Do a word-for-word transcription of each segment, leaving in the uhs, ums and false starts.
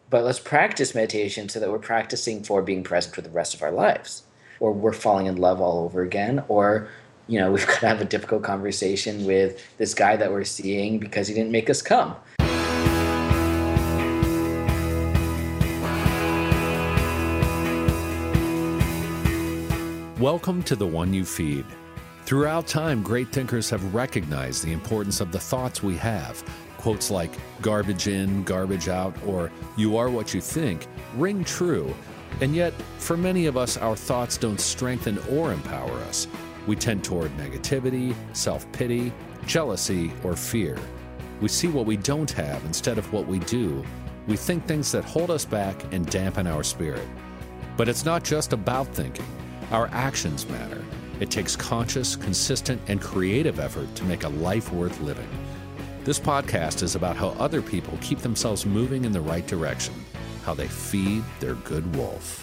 but let's practice meditation so that we're practicing for being present for the rest of our lives, or we're falling in love all over again, or you know, we've got to have a difficult conversation with this guy that we're seeing because he didn't make us come. Welcome to The One You Feed. Throughout time, great thinkers have recognized the importance of the thoughts we have. Quotes like garbage in, garbage out, or you are what you think ring true. And yet, for many of us, our thoughts don't strengthen or empower us. We tend toward negativity, self-pity, jealousy, or fear. We see what we don't have instead of what we do. We think things that hold us back and dampen our spirit. But it's not just about thinking. Our actions matter. It takes conscious, consistent, and creative effort to make a life worth living. This podcast is about how other people keep themselves moving in the right direction, how they feed their good wolf.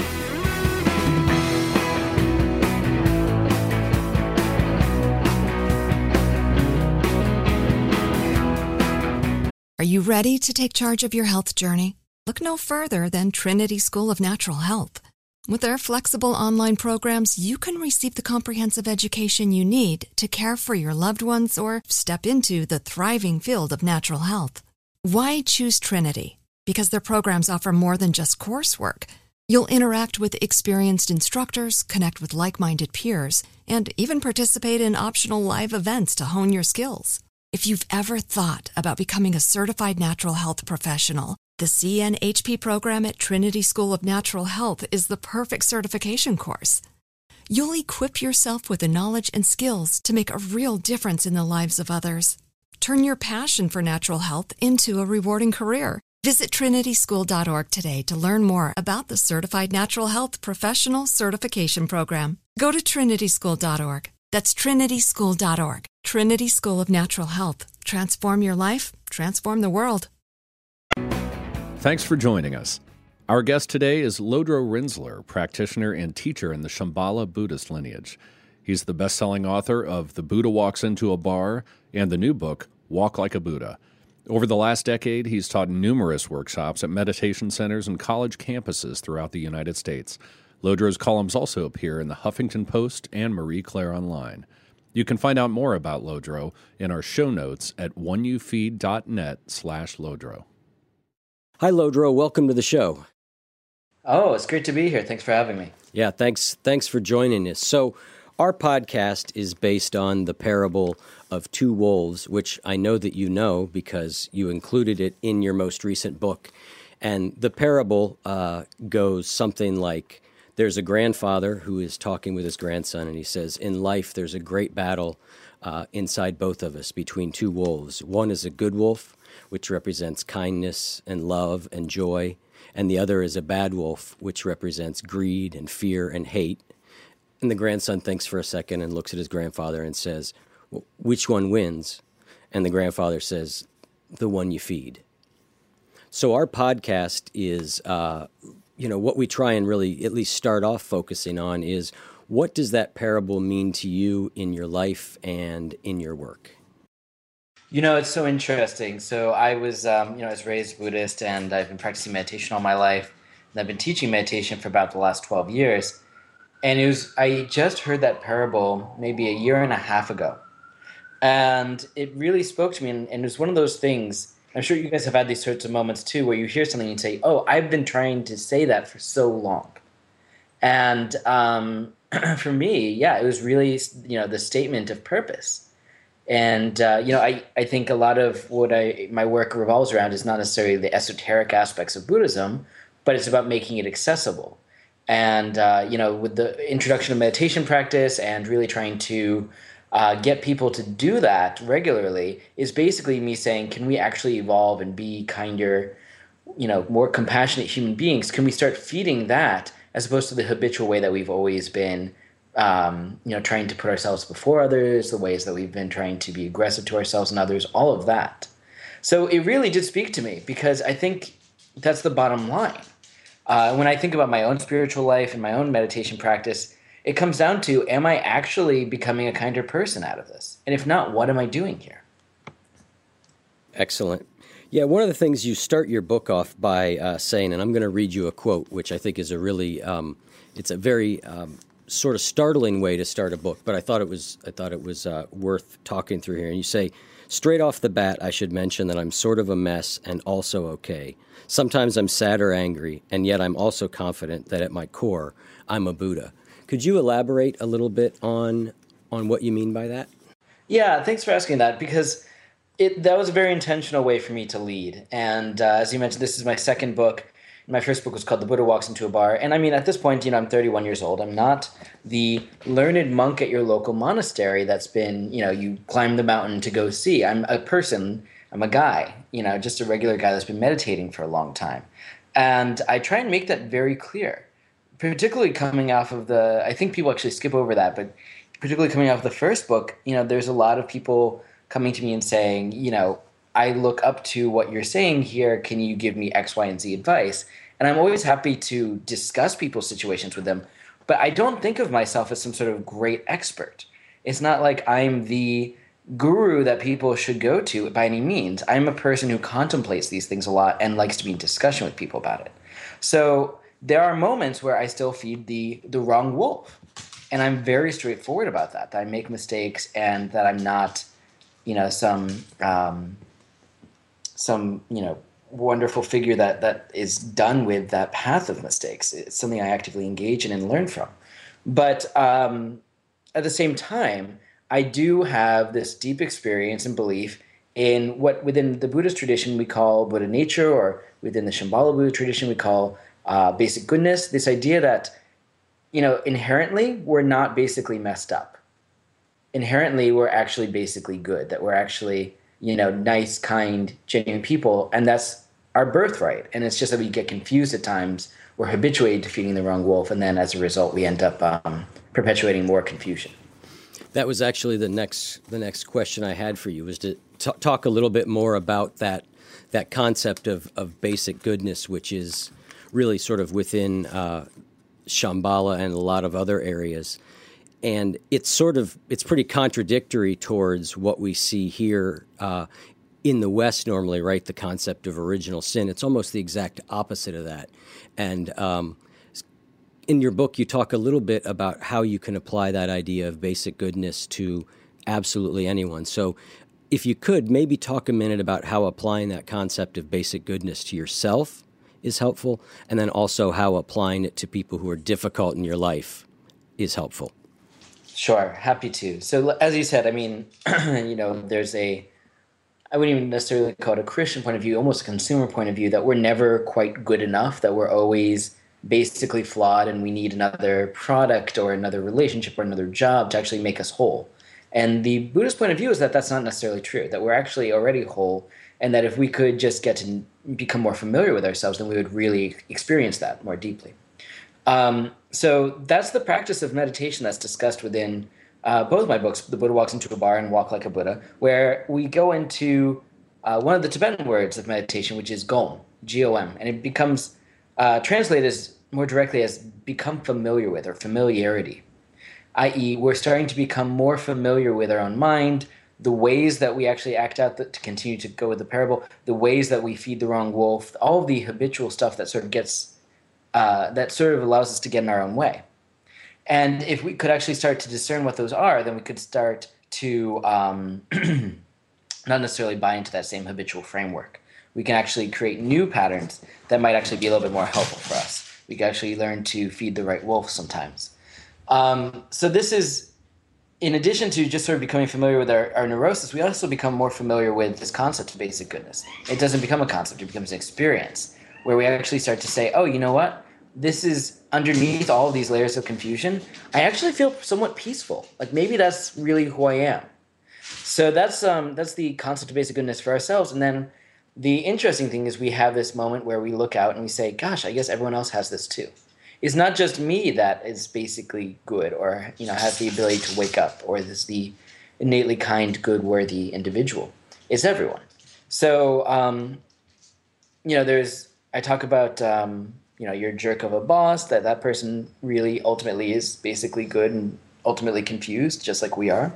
Are you ready to take charge of your health journey? Look no further than Trinity School of Natural Health. With their flexible online programs, you can receive the comprehensive education you need to care for your loved ones or step into the thriving field of natural health. Why choose Trinity? Because their programs offer more than just coursework. You'll interact with experienced instructors, connect with like-minded peers, and even participate in optional live events to hone your skills. If you've ever thought about becoming a certified natural health professional, the C N H P program at Trinity School of Natural Health is the perfect certification course. You'll equip yourself with the knowledge and skills to make a real difference in the lives of others. Turn your passion for natural health into a rewarding career. Visit trinity school dot org today to learn more about the Certified Natural Health Professional Certification Program. Go to trinity school dot org. That's trinity school dot org. Trinity School of Natural Health. Transform your life, transform the world. Thanks for joining us. Our guest today is Lodro Rinzler, practitioner and teacher in the Shambhala Buddhist lineage. He's the best-selling author of The Buddha Walks Into a Bar and the new book, Walk Like a Buddha. Over the last decade, he's taught numerous workshops at meditation centers and college campuses throughout the United States. Lodro's columns also appear in the Huffington Post and Marie Claire Online. You can find out more about Lodro in our show notes at oneyoufeed.net slash Lodro. Hi, Lodro. Welcome to the show. Oh, it's great to be here. Thanks for having me. Yeah, thanks. Thanks for joining us. So our podcast is based on the parable of two wolves, which I know that you know because you included it in your most recent book. And the parable uh, goes something like, there's a grandfather who is talking with his grandson, and he says, in life, there's a great battle uh, inside both of us between two wolves. One is a good wolf, which represents kindness and love and joy, and the other is a bad wolf, which represents greed and fear and hate. And the grandson thinks for a second and looks at his grandfather and says, well, which one wins? And the grandfather says, the one you feed. So our podcast is, uh, you know, what we try and really at least start off focusing on is, what does that parable mean to you in your life and in your work? You know, it's so interesting. So I was, um, you know, I was raised Buddhist, and I've been practicing meditation all my life. And I've been teaching meditation for about the last twelve years. And it was, I just heard that parable maybe a year and a half ago. And it really spoke to me. And, and it was one of those things, I'm sure you guys have had these sorts of moments too, where you hear something and say, oh, I've been trying to say that for so long. And um, for me, yeah, it was really, you know, the statement of purpose. And, uh, you know, I, I think a lot of what I my work revolves around is not necessarily the esoteric aspects of Buddhism, but it's about making it accessible. And, uh, you know, with the introduction of meditation practice and really trying to uh, get people to do that regularly is basically me saying, can we actually evolve and be kinder, you know, more compassionate human beings? Can we start feeding that as opposed to the habitual way that we've always been Um, you know, trying to put ourselves before others, the ways that we've been trying to be aggressive to ourselves and others, all of that. So it really did speak to me because I think that's the bottom line. Uh, when I think about my own spiritual life and my own meditation practice, it comes down to, am I actually becoming a kinder person out of this? And if not, what am I doing here? Excellent. Yeah, one of the things you start your book off by uh, saying, and I'm going to read you a quote, which I think is a really, um, it's a very um, sort of startling way to start a book, but I thought it was, I thought it was uh, worth talking through here. And you say, straight off the bat, I should mention that I'm sort of a mess and also okay. Sometimes I'm sad or angry, and yet I'm also confident that at my core, I'm a Buddha. Could you elaborate a little bit on on what you mean by that? Yeah, thanks for asking that, because it that was a very intentional way for me to lead. And uh, as you mentioned, this is my second book. My first book was called The Buddha Walks into a Bar. And I mean, at this point, you know, I'm thirty-one years old. I'm not the learned monk at your local monastery that's been, you know, you climb the mountain to go see. I'm a person, I'm a guy, you know, just a regular guy that's been meditating for a long time. And I try and make that very clear, particularly coming off of the, I think people actually skip over that, but particularly coming off the first book, you know, there's a lot of people coming to me and saying, you know, I look up to what you're saying here. Can you give me X, Y, and Z advice? And I'm always happy to discuss people's situations with them, but I don't think of myself as some sort of great expert. It's not like I'm the guru that people should go to by any means. I'm a person who contemplates these things a lot and likes to be in discussion with people about it. So there are moments where I still feed the the wrong wolf. And I'm very straightforward about that, that I make mistakes and that I'm not, you know, some, um, some, you know, wonderful figure that, that is done with that path of mistakes. It's something I actively engage in and learn from. But um, at the same time, I do have this deep experience and belief in what within the Buddhist tradition we call Buddha nature, or within the Shambhala Buddha tradition we call uh, basic goodness, this idea that, you know, inherently, we're not basically messed up. Inherently, we're actually basically good, that we're actually, you know, nice, kind, genuine people, and that's our birthright. And it's just that we get confused at times. We're habituated to feeding the wrong wolf, and then as a result, we end up um, perpetuating more confusion. That was actually the next the next question I had for you, was to t- talk a little bit more about that that concept of, of basic goodness, which is really sort of within uh, Shambhala and a lot of other areas. And it's sort of, it's pretty contradictory towards what we see here uh, in the West normally, right? The concept of original sin. It's almost the exact opposite of that. And um, in your book, you talk a little bit about how you can apply that idea of basic goodness to absolutely anyone. So if you could, maybe talk a minute about how applying that concept of basic goodness to yourself is helpful, and then also how applying it to people who are difficult in your life is helpful. Sure, happy to. So as you said, I mean, you know, there's a, I wouldn't even necessarily call it a Christian point of view, almost a consumer point of view, that we're never quite good enough, that we're always basically flawed and we need another product or another relationship or another job to actually make us whole. And the Buddhist point of view is that that's not necessarily true, that we're actually already whole, and that if we could just get to become more familiar with ourselves, then we would really experience that more deeply. Um, so that's the practice of meditation that's discussed within uh, both my books, The Buddha Walks into a Bar and Walk Like a Buddha, where we go into uh, one of the Tibetan words of meditation, which is Gom, G O M, and it becomes uh, translated as more directly as become familiar with, or familiarity, that is we're starting to become more familiar with our own mind, the ways that we actually act out, the, to continue to go with the parable, the ways that we feed the wrong wolf, all of the habitual stuff that sort of gets, uh, that sort of allows us to get in our own way. And if we could actually start to discern what those are, then we could start to um, not necessarily buy into that same habitual framework. We can actually create new patterns that might actually be a little bit more helpful for us. We can actually learn to feed the right wolf sometimes. Um, so this is, in addition to just sort of becoming familiar with our, our neurosis, we also become more familiar with this concept of basic goodness. It doesn't become a concept, it becomes an experience where we actually start to say, oh, you know what? This is underneath all of these layers of confusion. I actually feel somewhat peaceful. Like maybe that's really who I am. So that's um, that's the concept of basic goodness for ourselves. And then the interesting thing is we have this moment where we look out and we say, gosh, I guess everyone else has this too. It's not just me that is basically good, or you know has the ability to wake up, or is the innately kind, good, worthy individual. It's everyone. So um, you know, there's I talk about um, you know your jerk of a boss, that that person really ultimately is basically good and ultimately confused, just like we are.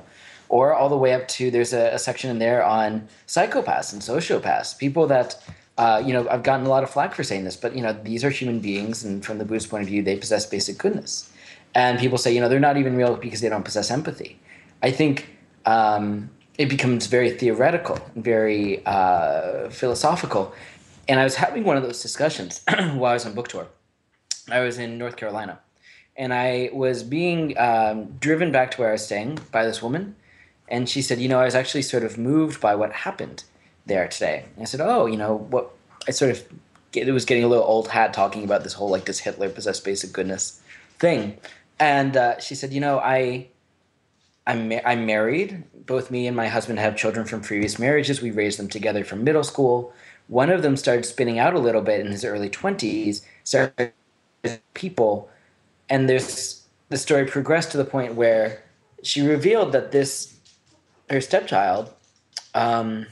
or all the way up to, there's a, a section in there on psychopaths and sociopaths, people that, uh, you know, I've gotten a lot of flack for saying this, but, you know, these are human beings, and from the Buddhist point of view, they possess basic goodness. And people say, you know, they're not even real because they don't possess empathy. I think um, it becomes very theoretical and very uh, philosophical. And I was having one of those discussions while I was on book tour. I was in North Carolina, and I was being um, driven back to where I was staying by this woman. And she said, you know, I was actually sort of moved by what happened there today. And I said, oh, you know, what? I sort of get, it was getting a little old hat talking about this whole, like, this Hitler possessed basic goodness thing. And uh, she said, you know, I, I'm, ma- I'm married. Both me and my husband have children from previous marriages. We raised them together from middle school. One of them started spinning out a little bit in his early twenties, started people, and there's the story progressed to the point where she revealed that this, her stepchild, um,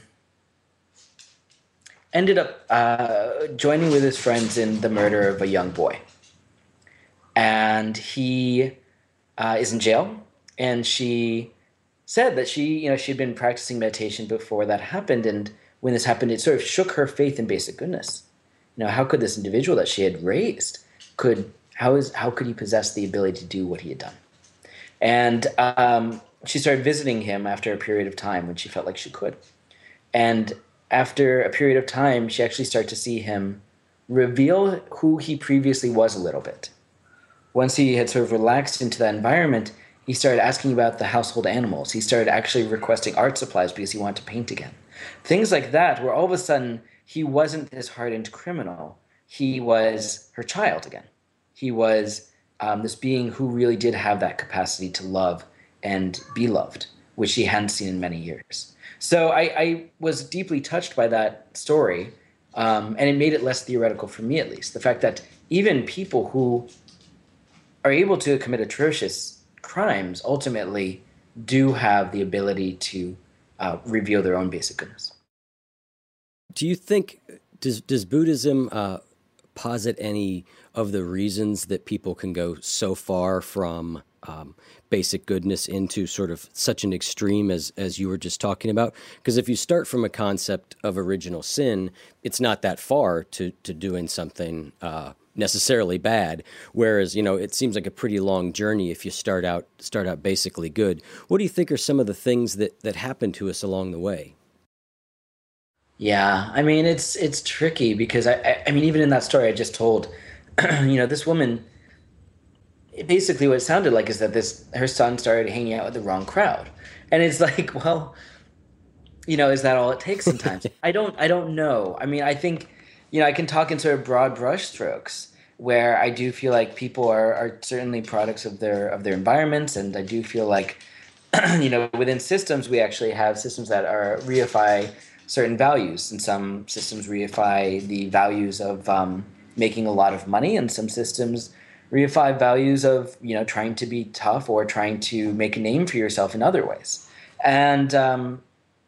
ended up uh, joining with his friends in the murder of a young boy. And he uh, is in jail, and she said that she, you know, she'd been practicing meditation before that happened, and when this happened, it sort of shook her faith in basic goodness. You know, how could this individual that she had raised, could how is how could he possess the ability to do what he had done? And um, she started visiting him after a period of time when she felt like she could. And after a period of time, she actually started to see him reveal who he previously was a little bit. Once he had sort of relaxed into that environment, he started asking about the household animals. He started actually requesting art supplies because he wanted to paint again. Things like that, where all of a sudden he wasn't this hardened criminal. He was her child again. He was um, this being who really did have that capacity to love and be loved, which she hadn't seen in many years. So I, I was deeply touched by that story, um, and it made it less theoretical for me, at least. The fact that even people who are able to commit atrocious crimes ultimately do have the ability to uh, reveal their own basic goodness. Do you think, does, does Buddhism uh, posit any of the reasons that people can go so far from um, basic goodness into sort of such an extreme as, as you were just talking about? Because if you start from a concept of original sin, it's not that far to, to doing something uh, necessarily bad. Whereas, you know, it seems like a pretty long journey if you start out start out basically good. What do you think are some of the things that, that happen to us along the way? Yeah, I mean, it's it's tricky because I, I, I mean, even in that story I just told, you know, this woman, basically what it sounded like is that this, her son started hanging out with the wrong crowd. And it's like, well, you know, is that all it takes sometimes? I don't, I don't know. I mean, I think, you know, I can talk in sort of broad brush strokes where I do feel like people are, are certainly products of their, of their environments. And I do feel like, you know, within systems, we actually have systems that are reify certain values, and some systems reify the values of um, making a lot of money, and some systems reify values of, you know, trying to be tough or trying to make a name for yourself in other ways. And um,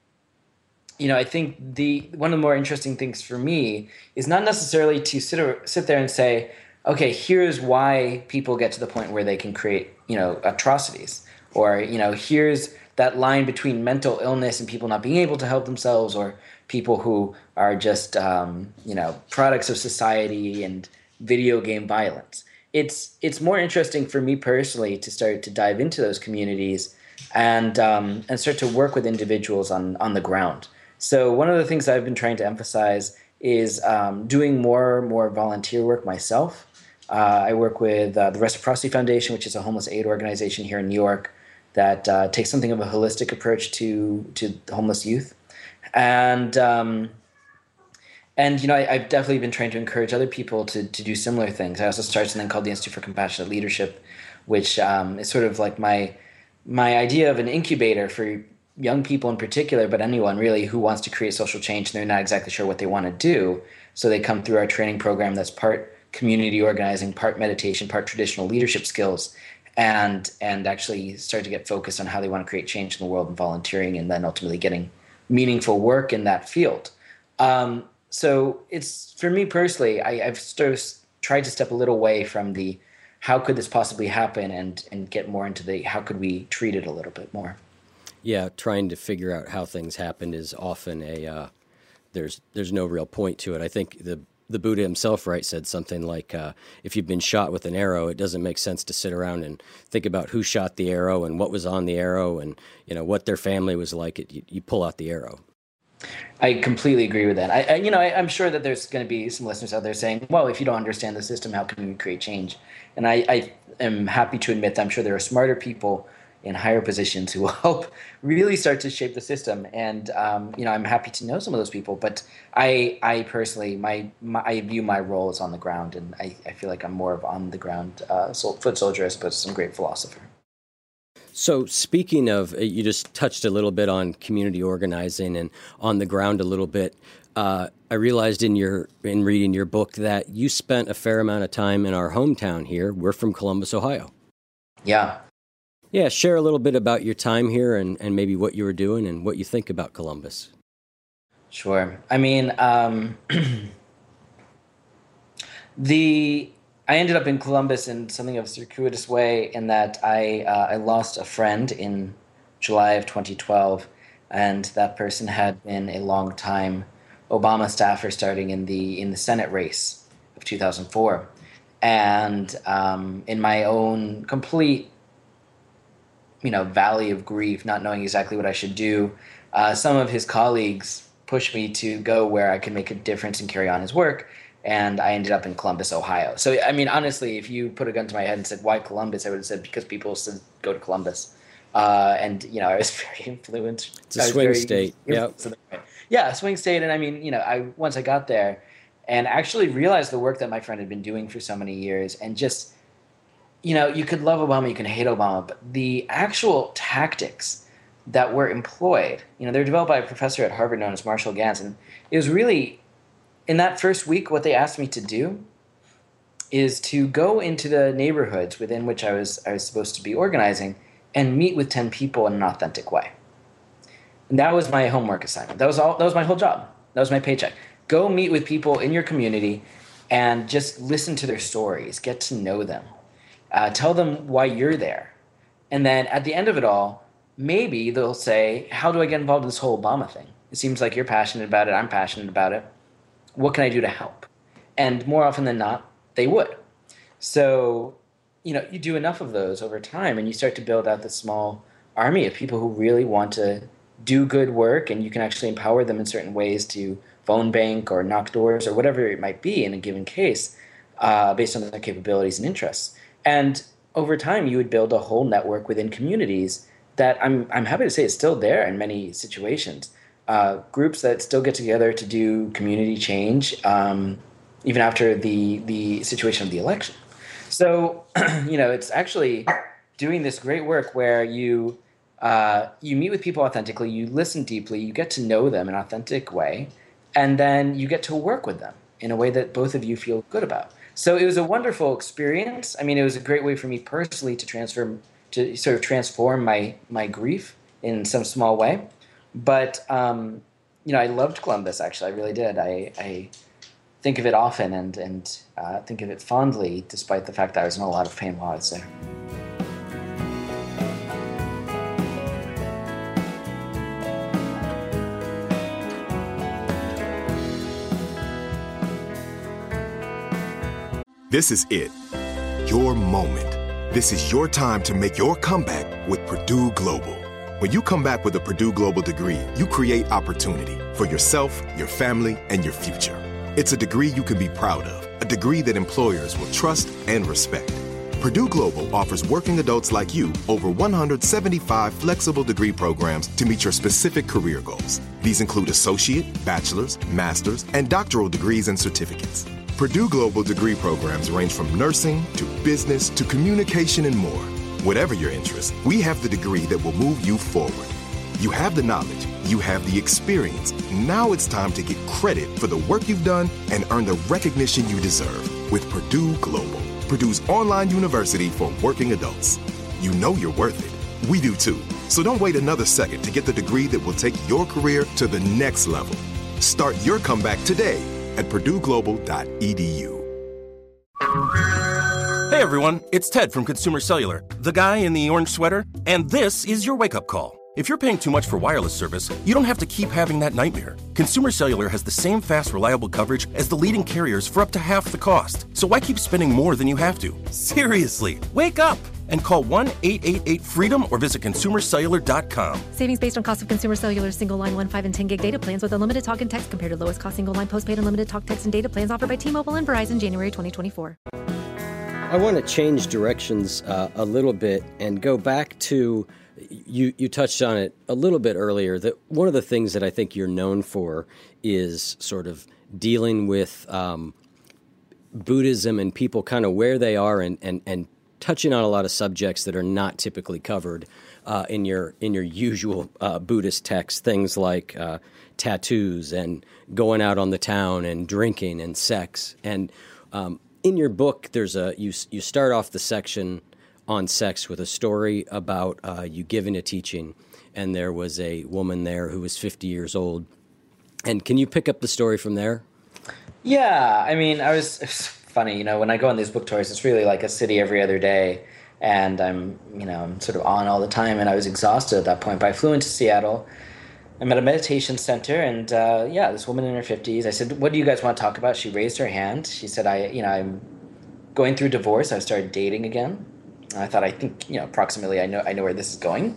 you know, I think the one of the more interesting things for me is not necessarily to sit or, sit there and say, okay, here's why people get to the point where they can create, you know, atrocities, or, you know, here's that line between mental illness and people not being able to help themselves, or people who are just, um, you know, products of society and video game violence. It's it's more interesting for me personally to start to dive into those communities and um, and start to work with individuals on, on the ground. So one of the things I've been trying to emphasize is um, doing more more volunteer work myself. Uh, I work with uh, the Reciprocity Foundation, which is a homeless aid organization here in New York that uh, takes something of a holistic approach to to homeless youth, and um, and you know I, I've definitely been trying to encourage other people to to do similar things. I also started something called the Institute for Compassionate Leadership, which um, is sort of like my my idea of an incubator for young people in particular, but anyone really who wants to create social change and they're not exactly sure what they want to do. So they come through our training program that's part community organizing, part meditation, part traditional leadership skills, and and actually start to get focused on how they want to create change in the world and volunteering, and then ultimately getting meaningful work in that field. Um, so it's, for me personally, I, I've sort of tried to step a little away from the how could this possibly happen and and get more into the how could we treat it a little bit more. Yeah, trying to figure out how things happened is often a uh, there's there's no real point to it. I think the the Buddha himself, right, said something like, uh, if you've been shot with an arrow, it doesn't make sense to sit around and think about who shot the arrow and what was on the arrow and, you know, what their family was like. It, you, you pull out the arrow. I completely agree with that. I, I you know, I, I'm sure that there's going to be some listeners out there saying, well, if you don't understand the system, how can you create change? And I, I am happy to admit that I'm sure there are smarter people in higher positions who will help really start to shape the system. And, um, you know, I'm happy to know some of those people. But I I personally, my, my I view my role as on the ground. And I, I feel like I'm more of on the ground uh, foot soldier as opposed to some great philosopher. So speaking of, you just touched a little bit on community organizing and on the ground a little bit. Uh, I realized in your in reading your book that you spent a fair amount of time in our hometown here. We're from Columbus, Ohio. Yeah. Yeah, share a little bit about your time here and, and maybe what you were doing and what you think about Columbus. Sure. I mean, um, the I ended up in Columbus in something of a circuitous way in that I uh, I lost a friend in July of twenty twelve, and that person had been a long time Obama staffer starting in the in the Senate race of two thousand four, and um, in my own complete you know, valley of grief, not knowing exactly what I should do, uh, some of his colleagues pushed me to go where I could make a difference and carry on his work, and I ended up in Columbus, Ohio. So, I mean, honestly, if you put a gun to my head and said, why Columbus, I would have said, because people said, go to Columbus. Uh, and, you know, I was very influenced. It's a swing state. Yeah. Yeah, a swing state. And, I mean, you know, I once I got there and actually realized the work that my friend had been doing for so many years and just, you know, you could love Obama, you can hate Obama, but the actual tactics that were employed, you know, they're developed by a professor at Harvard known as Marshall Ganz. And it was really, in that first week, what they asked me to do is to go into the neighborhoods within which I was I was supposed to be organizing and meet with ten people in an authentic way. And that was my homework assignment. That was all. That was my whole job. That was my paycheck. Go meet with people in your community and just listen to their stories, get to know them. Uh, tell them why you're there. And then at the end of it all, maybe they'll say, how do I get involved in this whole Obama thing? It seems like you're passionate about it. I'm passionate about it. What can I do to help? And more often than not, they would. So, you know, you do enough of those over time and you start to build out this small army of people who really want to do good work, and you can actually empower them in certain ways to phone bank or knock doors or whatever it might be in a given case uh, based on their capabilities and interests. And over time, you would build a whole network within communities that I'm I'm happy to say is still there in many situations. Uh, groups that still get together to do community change, um, even after the the situation of the election. So, you know, it's actually doing this great work where you uh, you meet with people authentically, you listen deeply, you get to know them in an authentic way, and then you get to work with them in a way that both of you feel good about. So it was a wonderful experience. I mean, it was a great way for me personally to transfer, to sort of transform my my grief in some small way. But, um, you know, I loved Columbus, actually. I really did. I, I think of it often and, and uh, think of it fondly, despite the fact that I was in a lot of pain while I was there. This is it. Your moment. This is your time to make your comeback with Purdue Global. When you come back with a Purdue Global degree, you create opportunity for yourself, your family, and your future. It's a degree you can be proud of, a degree that employers will trust and respect. Purdue Global offers working adults like you over one hundred seventy-five flexible degree programs to meet your specific career goals. These include associate, bachelor's, master's, and doctoral degrees and certificates. Purdue Global degree programs range from nursing to business to communication and more. Whatever your interest, we have the degree that will move you forward. You have the knowledge, you have the experience. Now it's time to get credit for the work you've done and earn the recognition you deserve with Purdue Global, Purdue's online university for working adults. You know you're worth it. We do too. So don't wait another second to get the degree that will take your career to the next level. Start your comeback today at purdue global dot e d u. Hey everyone, it's Ted from Consumer Cellular, the guy in the orange sweater, and this is your wake-up call. If you're paying too much for wireless service, you don't have to keep having that nightmare. Consumer Cellular has the same fast, reliable coverage as the leading carriers for up to half the cost. So why keep spending more than you have to? Seriously, wake up and call one eight eight eight freedom or visit consumer cellular dot com. Savings based on cost of Consumer Cellular single line one, five, and ten gig data plans with unlimited talk and text compared to lowest cost single line postpaid unlimited talk, text, and data plans offered by T-Mobile and Verizon January twenty twenty-four. I want to change directions uh, a little bit and go back to, you, you touched on it a little bit earlier, that one of the things that I think you're known for is sort of dealing with um, Buddhism and people kind of where they are and, and, and touching on a lot of subjects that are not typically covered uh, in your in your usual uh, Buddhist texts, things like uh, tattoos and going out on the town and drinking and sex. And um, in your book, there's a you you start off the section on sex with a story about uh, you giving a teaching, and there was a woman there who was fifty years old. And can you pick up the story from there? Yeah, I mean, I was, it was funny, you know, when I go on these book tours, it's really like a city every other day, and I'm, you know, I'm sort of on all the time, and I was exhausted at that point. But I flew into Seattle. I'm at a meditation center, and uh, yeah, this woman in her fifties. I said, "What do you guys want to talk about?" She raised her hand. She said, "I, you know, I'm going through divorce. I've started dating again." And I thought, I think, you know, approximately, I know, I know where this is going.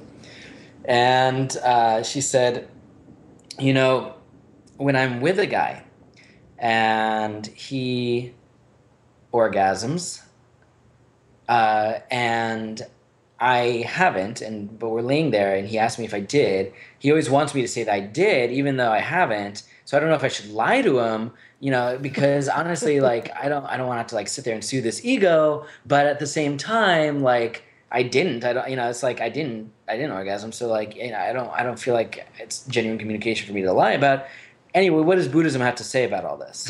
And uh, she said, "You know, when I'm with a guy, and he orgasms, uh, and I haven't, and but we're laying there, and he asked me if I did. He always wants me to say that I did, even though I haven't. So I don't know if I should lie to him, you know, because honestly, like, I don't, I don't want to have to like sit there and soothe this ego, but at the same time, like, I didn't, I don't, you know, it's like I didn't, I didn't orgasm, so like, you know, I don't, I don't feel like it's genuine communication for me to lie about. Anyway, what does Buddhism have to say about all this?"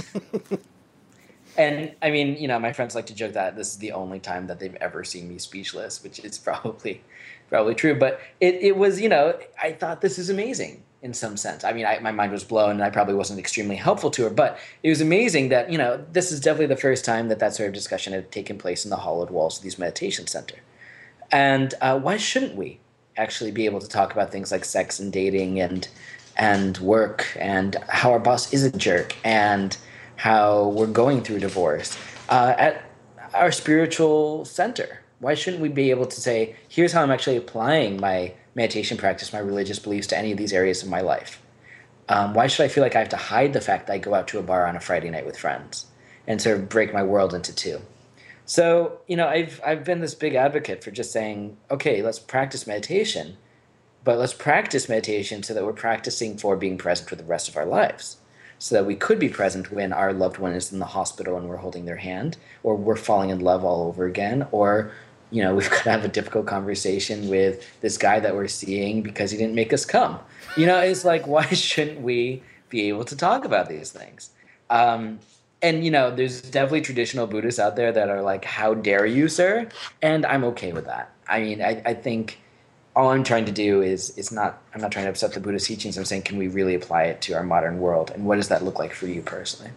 And I mean, you know, my friends like to joke that this is the only time that they've ever seen me speechless, which is probably, probably true. But it, it was, you know, I thought this is amazing in some sense. I mean, I, my mind was blown, and I probably wasn't extremely helpful to her, but it was amazing that, you know, this is definitely the first time that that sort of discussion had taken place in the hollowed walls of these meditation center. And uh, why shouldn't we actually be able to talk about things like sex and dating and and work and how our boss is a jerk and how we're going through divorce uh, at our spiritual center? Why shouldn't we be able to say, here's how I'm actually applying my meditation practice, my religious beliefs to any of these areas of my life? Um, why should I feel like I have to hide the fact that I go out to a bar on a Friday night with friends and sort of break my world into two? So, you know, I've I've been this big advocate for just saying, okay, let's practice meditation, but let's practice meditation so that we're practicing for being present for the rest of our lives, so that we could be present when our loved one is in the hospital and we're holding their hand, or we're falling in love all over again, or, you know, we've got to have a difficult conversation with this guy that we're seeing because he didn't make us come. You know, it's like, why shouldn't we be able to talk about these things? Um, and, you know, there's definitely traditional Buddhists out there that are like, how dare you, sir? And I'm okay with that. I mean, I, I think all I'm trying to do is, is not, I'm not trying to upset the Buddhist teachings. I'm saying, can we really apply it to our modern world? And what does that look like for you personally?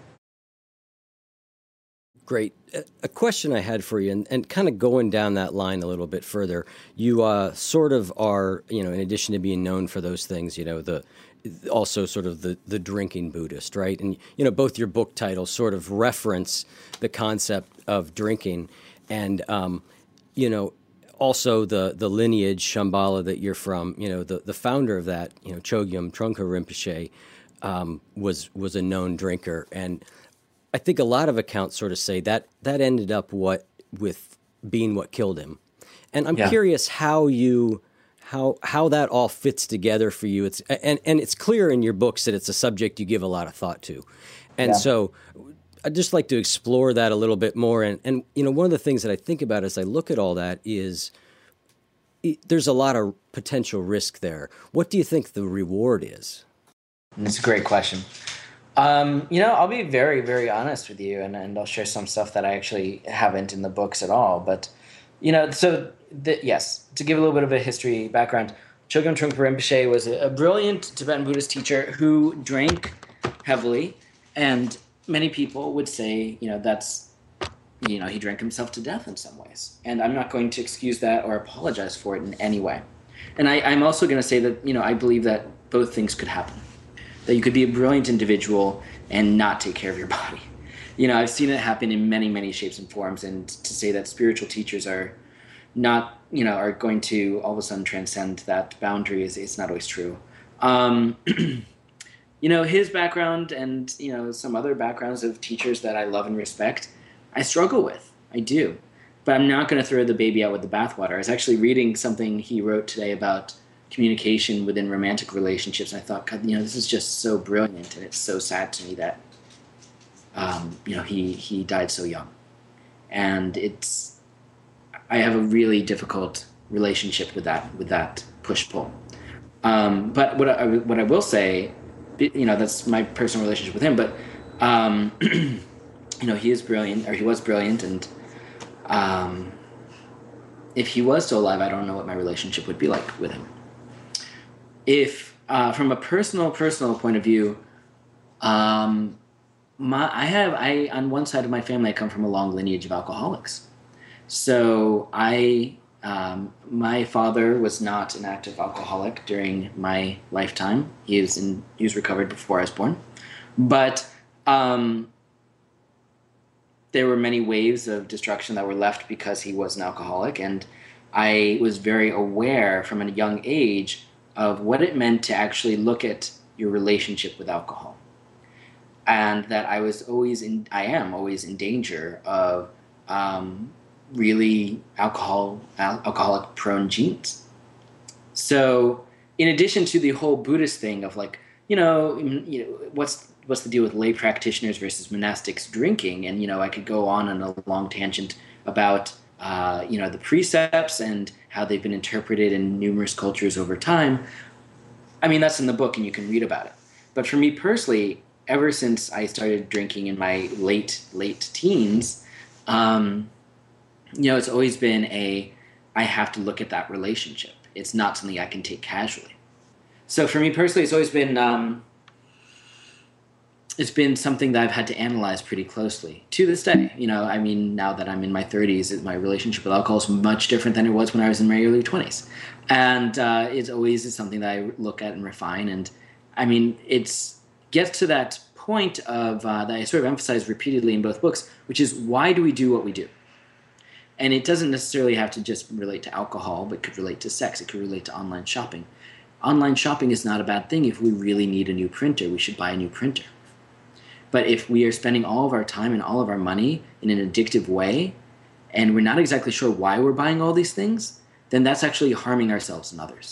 Great. A question I had for you, and, and kind of going down that line a little bit further, you uh, sort of are, you know, in addition to being known for those things, you know, the also sort of the, the drinking Buddhist, right? And, you know, both your book titles sort of reference the concept of drinking. And, um, you know, also the, the lineage, Shambhala, that you're from, you know, the, the founder of that, you know, Chogyam Trungpa Rinpoche, um, was was a known drinker. And I think a lot of accounts sort of say that that ended up what with being what killed him. And I'm yeah. curious how you how how that all fits together for you. It's and, and it's clear in your books that it's a subject you give a lot of thought to. And yeah. so I'd just like to explore that a little bit more. And, and, you know, one of the things that I think about as I look at all that is it, there's a lot of potential risk there. What do you think the reward is? It's a great question. Um, you know, I'll be very, very honest with you, and, and I'll share some stuff that I actually haven't in the books at all. But, you know, so, the, yes, to give a little bit of a history background, Chogyam Trungpa Rinpoche was a, a brilliant Tibetan Buddhist teacher who drank heavily, and many people would say, you know, that's, you know, he drank himself to death in some ways. And I'm not going to excuse that or apologize for it in any way. And I, I'm also going to say that, you know, I believe that both things could happen. That you could be a brilliant individual and not take care of your body. You know, I've seen it happen in many, many shapes and forms. And to say that spiritual teachers are not, you know, are going to all of a sudden transcend that boundary is, is not always true. Um, you know, his background and, you know, some other backgrounds of teachers that I love and respect, I struggle with. I do. But I'm not going to throw the baby out with the bathwater. I was actually reading something he wrote today about communication within romantic relationships. And I thought, God, you know, this is just so brilliant. And it's so sad to me that, um, you know, he, he died so young. And it's, I have a really difficult relationship with that, with that push-pull. Um, but what I, what I will say, you know, that's my personal relationship with him, but, um, you know, he is brilliant, or he was brilliant, and um, if he was still alive, I don't know what my relationship would be like with him. If, uh, from a personal, personal point of view, um, my, I have, I, on one side of my family, I come from a long lineage of alcoholics. So I, um, my father was not an active alcoholic during my lifetime. He was in, he was recovered before I was born. But, um, there were many waves of destruction that were left because he was an alcoholic. And I was very aware from a young age of what it meant to actually look at your relationship with alcohol. And that I was always in, I am always in danger of um, really alcohol, al- alcoholic prone genes. So in addition to the whole Buddhist thing of like, you know, you know, what's, what's the deal with lay practitioners versus monastics drinking? And, you know, I could go on on a long tangent about, uh, you know, the precepts and how they've been interpreted in numerous cultures over time. I mean, that's in the book and you can read about it. But for me personally, ever since I started drinking in my late, late teens, um, you know, it's always been a, I have to look at that relationship. It's not something I can take casually. So for me personally, it's always been, um, it's been something that I've had to analyze pretty closely to this day. You know, I mean, now that I'm in my thirties, my relationship with alcohol is much different than it was when I was in my early twenties. And uh, it's always is something that I look at and refine. And I mean, it's gets to that point of uh, that I sort of emphasize repeatedly in both books, which is why do we do what we do? And it doesn't necessarily have to just relate to alcohol, but it could relate to sex. It could relate to online shopping. Online shopping is not a bad thing. If we really need a new printer, we should buy a new printer. But if we are spending all of our time and all of our money in an addictive way, and we're not exactly sure why we're buying all these things, then that's actually harming ourselves and others.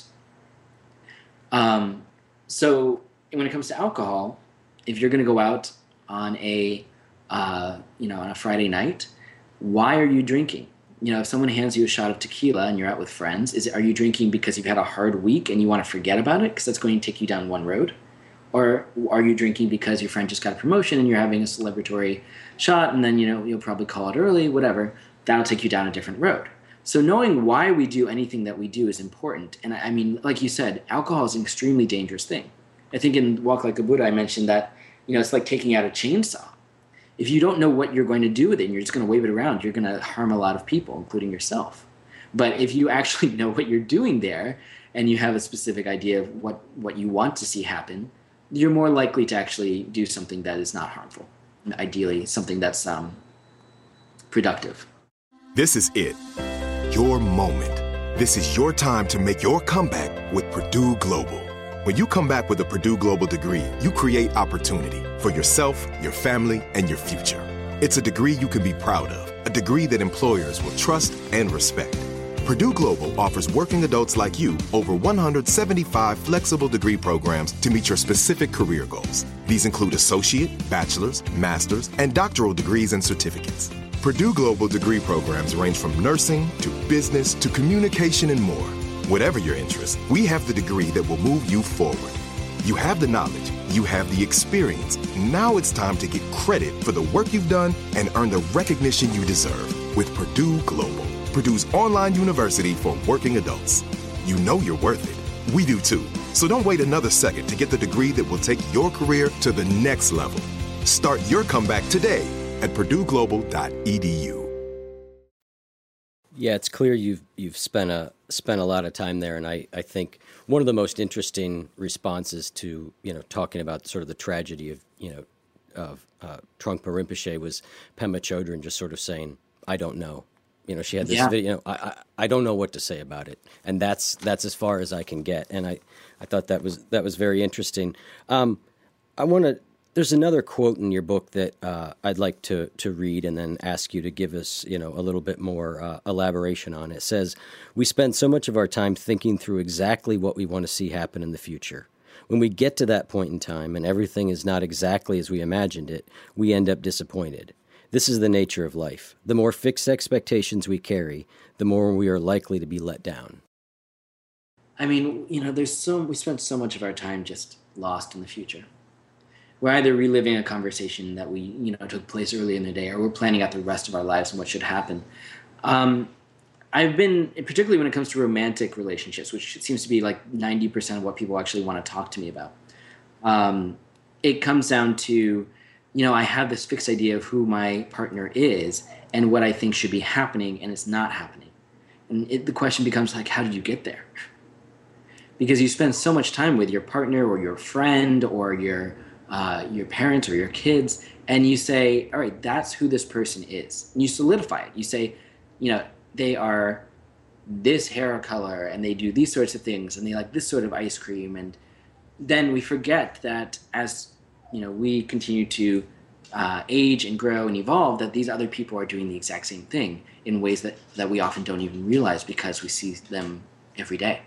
Um, so when it comes to alcohol, if you're going to go out on a, uh, you know, on a Friday night, why are you drinking? You know, if someone hands you a shot of tequila and you're out with friends, is it, are you drinking because you've had a hard week and you want to forget about it because that's going to take you down one road? Or are you drinking because your friend just got a promotion and you're having a celebratory shot and then, you know, you'll probably call it early, whatever. That'll take you down a different road. So knowing why we do anything that we do is important. And I mean, like you said, alcohol is an extremely dangerous thing. I think in Walk Like a Buddha, I mentioned that, you know, it's like taking out a chainsaw. If you don't know what you're going to do with it and you're just going to wave it around, you're going to harm a lot of people, including yourself. But if you actually know what you're doing there and you have a specific idea of what, what you want to see happen, you're more likely to actually do something that is not harmful. And ideally, something that's um, productive. This is it. Your moment. This is your time to make your comeback with Purdue Global. When you come back with a Purdue Global degree, you create opportunity for yourself, your family, and your future. It's a degree you can be proud of, a degree that employers will trust and respect. Purdue Global offers working adults like you over one hundred seventy-five flexible degree programs to meet your specific career goals. These include associate, bachelor's, master's, and doctoral degrees and certificates. Purdue Global degree programs range from nursing to business to communication and more. Whatever your interest, we have the degree that will move you forward. You have the knowledge, you have the experience. Now it's time to get credit for the work you've done and earn the recognition you deserve with Purdue Global, Purdue's online university for working adults. You know you're worth it. We do too. So don't wait another second to get the degree that will take your career to the next level. Start your comeback today at purdue global dot e d u. Yeah, it's clear you've you've spent a, spent a lot of time there, and I, I think one of the most interesting responses to, you know, talking about sort of the tragedy of, you know, of uh, Trungpa Rinpoche was Pema Chodron just sort of saying, I don't know. You know, she had this yeah. video, you know, I, I I don't know what to say about it. And that's that's as far as I can get. And I, I thought that was that was very interesting. Um, I want to, there's another quote in your book that uh, I'd like to, to read and then ask you to give us, you know, a little bit more uh, elaboration on. It says, we spend so much of our time thinking through exactly what we want to see happen in the future. When we get to that point in time and everything is not exactly as we imagined it, we end up disappointed. This is the nature of life. The more fixed expectations we carry, the more we are likely to be let down. I mean, you know, there's so we spend so much of our time just lost in the future. We're either reliving a conversation that we, you know, took place early in the day, or we're planning out the rest of our lives and what should happen. Um, I've been, particularly when it comes to romantic relationships, which seems to be like ninety percent of what people actually want to talk to me about. Um, it comes down to, you know, I have this fixed idea of who my partner is and what I think should be happening, and it's not happening. And it, the question becomes like, how did you get there? Because you spend so much time with your partner or your friend or your uh, your parents or your kids, and you say, all right, that's who this person is. And you solidify it. You say, you know, they are this hair color and they do these sorts of things and they like this sort of ice cream. And then we forget that as, you know, we continue to uh, age and grow and evolve, that these other people are doing the exact same thing in ways that, that we often don't even realize because we see them every day.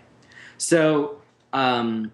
So um,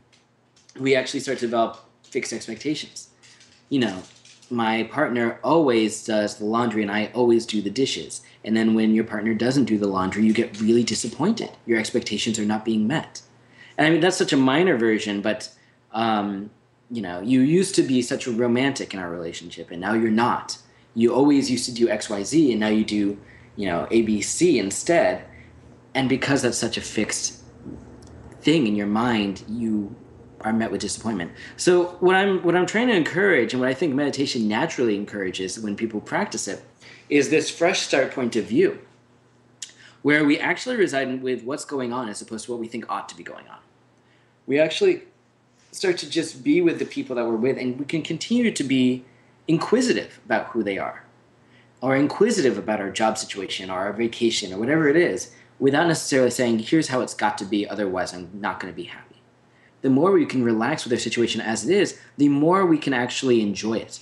we actually start to develop fixed expectations. You know, my partner always does the laundry and I always do the dishes. And then when your partner doesn't do the laundry, you get really disappointed. Your expectations are not being met. And I mean, that's such a minor version, but, um, you know, you used to be such a romantic in our relationship and now you're not. You always used to do X, Y, Z and now you do, you know, A, B, C instead. And because that's such a fixed thing in your mind, you are met with disappointment. So what I'm what I'm trying to encourage, and what I think meditation naturally encourages when people practice it, is this fresh start point of view, where we actually reside with what's going on as opposed to what we think ought to be going on. We actually start to just be with the people that we're with, and we can continue to be inquisitive about who they are, or inquisitive about our job situation, or our vacation, or whatever it is, without necessarily saying, here's how it's got to be, otherwise I'm not going to be happy. The more we can relax with our situation as it is, the more we can actually enjoy it.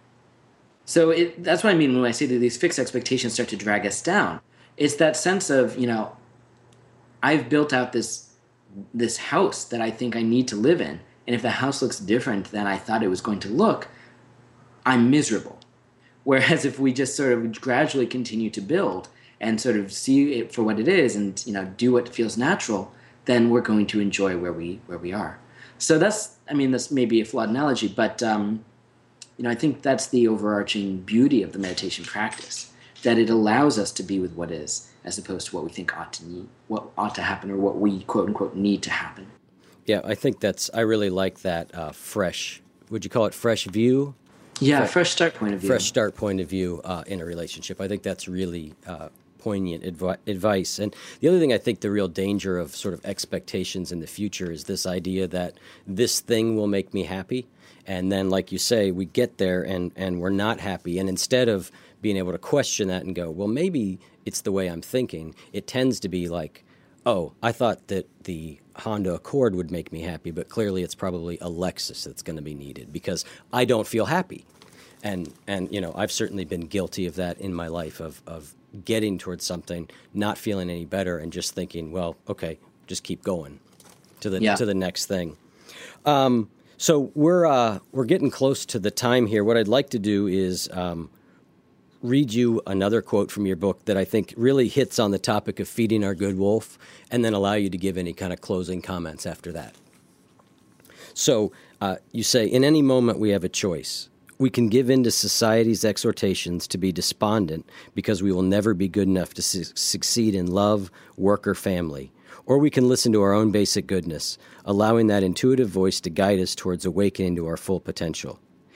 So it, that's what I mean when I say that these fixed expectations start to drag us down. It's that sense of, you know, I've built out this this house that I think I need to live in, and if the house looks different than I thought it was going to look, I'm miserable. Whereas if we just sort of gradually continue to build and sort of see it for what it is and, you know, do what feels natural, then we're going to enjoy where we where we are. So that's, I mean, that's maybe a flawed analogy, but um, you know, I think that's the overarching beauty of the meditation practice, that it allows us to be with what is, as opposed to what we think ought to need, what ought to happen, or what we quote unquote need to happen. Yeah, I think that's, I really like that uh, fresh, would you call it fresh view? Yeah, Fre- fresh start point of view. Fresh start point of view uh, in a relationship. I think that's really uh, poignant advi- advice. And the other thing, I think the real danger of sort of expectations in the future is this idea that this thing will make me happy. And then, like you say, we get there and, and we're not happy. And instead of being able to question that and go, well, maybe it's the way I'm thinking, it tends to be like, oh, I thought that the Honda Accord would make me happy, but clearly it's probably a Lexus that's going to be needed because I don't feel happy. And, and you know, I've certainly been guilty of that in my life, of, of getting towards something, not feeling any better, and just thinking, well, okay, just keep going to the yeah. to the next thing. Um, so we're uh, we're getting close to the time here. What I'd like to do is um, read you another quote from your book that I think really hits on the topic of feeding our good wolf, and then allow you to give any kind of closing comments after that. So uh, you say, in any moment we have a choice. We can give in to society's exhortations to be despondent because we will never be good enough to su- succeed in love, work, or family. Or we can listen to our own basic goodness, allowing that intuitive voice to guide us towards awakening to our full potential.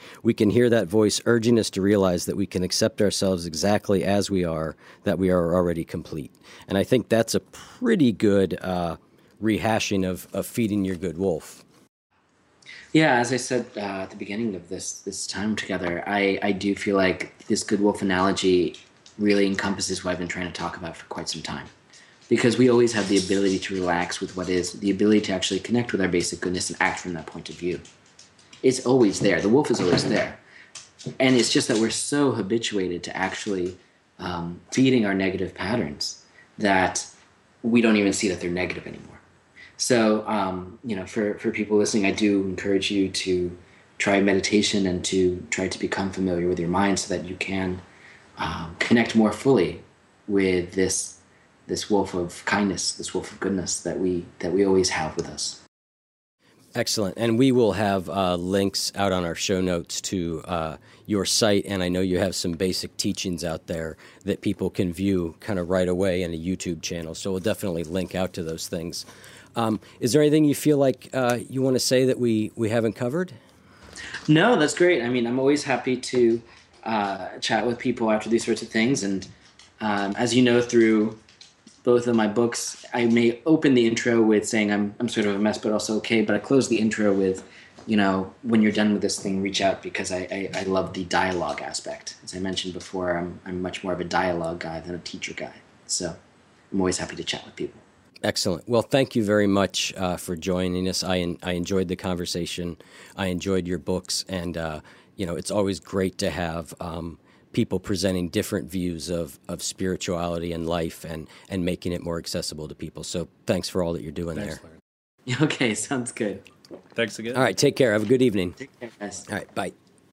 we can hear that voice urging us to realize that we can accept ourselves exactly as we are, that we are already complete. And I think that's a pretty good uh, rehashing of, of Feeding Your Good Wolf. Yeah, as I said uh, at the beginning of this this time together, I, I do feel like this good wolf analogy really encompasses what I've been trying to talk about for quite some time. Because we always have the ability to relax with what is, the ability to actually connect with our basic goodness and act from that point of view. It's always there. The wolf is always there. And it's just that we're so habituated to actually um, feeding our negative patterns that we don't even see that they're negative anymore. So, um, you know, for, for people listening, I do encourage you to try meditation and to try to become familiar with your mind so that you can um, connect more fully with this this wolf of kindness, this wolf of goodness that we that we always have with us. Excellent. And we will have uh, links out on our show notes to uh, your site, and I know you have some basic teachings out there that people can view kind of right away in a YouTube channel, so we'll definitely link out to those things. Um, is there anything you feel like uh, you want to say that we, we haven't covered? No, that's great. I mean, I'm always happy to uh, chat with people after these sorts of things. And um, as you know, through both of my books, I may open the intro with saying I'm I'm sort of a mess, but also okay. But I close the intro with, you know, when you're done with this thing, reach out, because I, I, I love the dialogue aspect. As I mentioned before, I'm I'm much more of a dialogue guy than a teacher guy. So I'm always happy to chat with people. Excellent. Well, thank you very much uh, for joining us. I I enjoyed the conversation. I enjoyed your books, and uh, you know, it's always great to have um, people presenting different views of, of spirituality and life, and, and making it more accessible to people. So, thanks for all that you're doing Thanks, there. Larry. Okay, sounds good. Thanks again. All right, take care. Have a good evening. Take care, guys. All right, bye.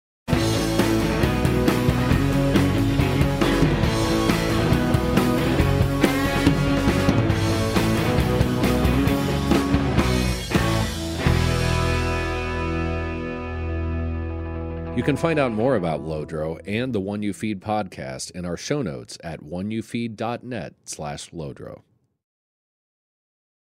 You can find out more about Lodro and the One You Feed podcast in our show notes at oneyoufeed.net slash Lodro.